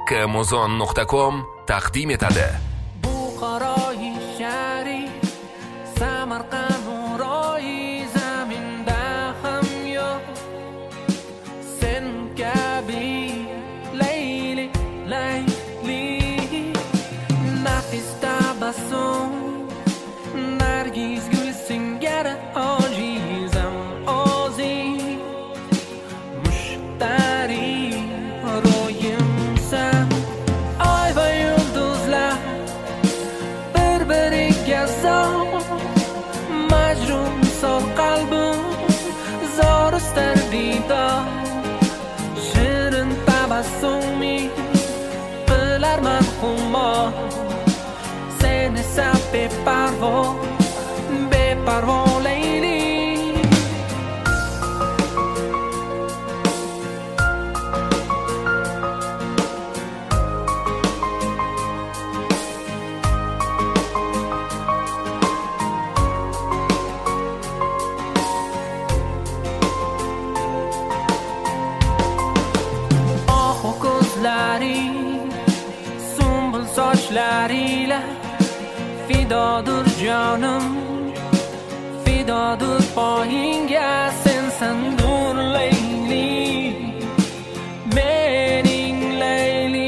kmuzon.com taqdim etadi. Buxoroyi shari Samarqand nuroyi zaminda ham yo'q sen kabi layli layli nafis tabassum nargiz gul singari ojizam ozi mushtari ro'yimsan ay va yulduzlar bir-biriga zor majnun sol qalbim zor istar diydor shirin tabassumi bilarman xumor sen esa beparvo beparvo layli sumbul sochlariga fidodur jonim fidodur poyingga sensandur layli mening layli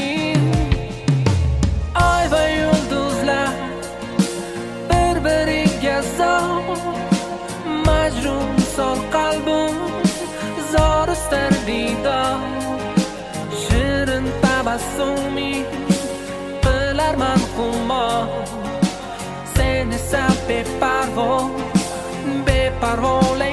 ay va yulduzlar bir-biriga zor majnun sol qalbim zor istar diydor shirin tabassumi bilarman xumor sen esa beparvo beparvo